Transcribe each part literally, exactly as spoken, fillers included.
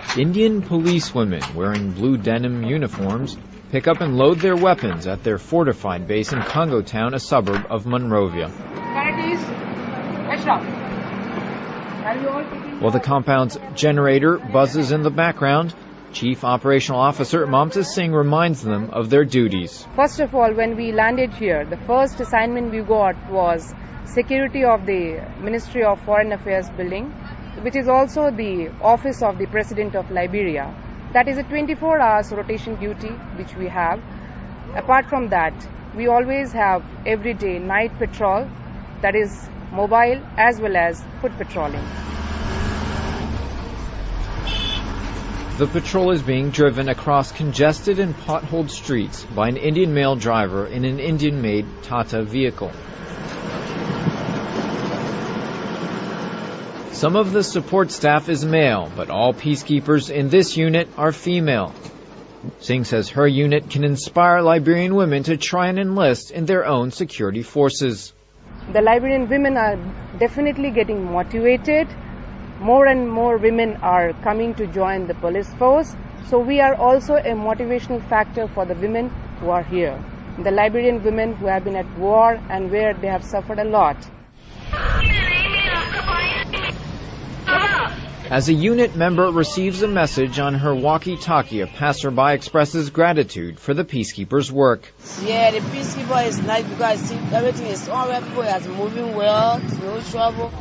Indian policewomen wearing blue denim uniforms pick up and load their weapons at their fortified base in Congo Town, a suburb of Monrovia. While the compound's generator buzzes in the background, Chief Operational Officer Mamta Singh reminds them of their duties. First of all, when we landed here, the first assignment we got was security of the Ministry of Foreign Affairs building, which is also the office of the President of Liberia. That is a twenty-four hours rotation duty which we have. Apart from that, we always have everyday night patrol, that is mobile as well as foot patrolling. The patrol is being driven across congested and potholed streets by an Indian male driver in an Indian-made Tata vehicle. Some of the support staff is male, but all peacekeepers in this unit are female. Singh says her unit can inspire Liberian women to try and enlist in their own security forces. The Liberian women are definitely getting motivated. More and more women are coming to join the police force. So we are also a motivational factor for the women who are here. The Liberian women who have been at war and where they have suffered a lot. As a unit member receives a message on her walkie-talkie, a passerby expresses gratitude for the peacekeepers' work. Yeah, the peacekeeper is nice because everything is all right, it's moving well, no trouble.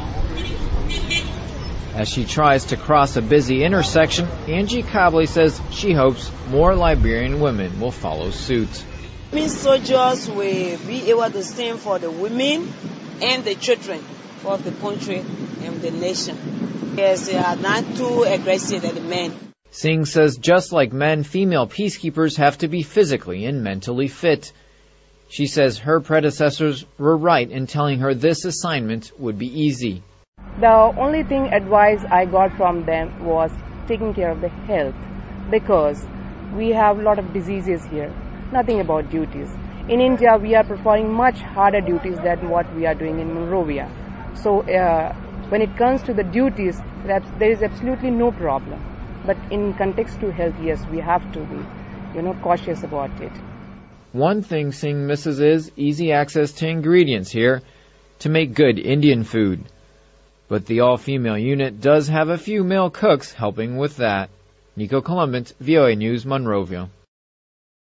As she tries to cross a busy intersection, Angie Kable says she hopes more Liberian women will follow suit. Women soldiers will be able to stand for the women and the children of the country and the nation. Yes, they are not too aggressive as the men. Singh says just like men, female peacekeepers have to be physically and mentally fit. She says her predecessors were right in telling her this assignment would be easy. The only thing advice I got from them was taking care of the health, because we have a lot of diseases here, nothing about duties. In India, we are performing much harder duties than what we are doing in Monrovia. So uh, when it comes to the duties, there is absolutely no problem. But in context to health, yes, we have to be, you know, cautious about it. One thing Singh misses is easy access to ingredients here to make good Indian food. But the all-female unit does have a few male cooks helping with that. Nico Columbant, V O A News, Monrovia.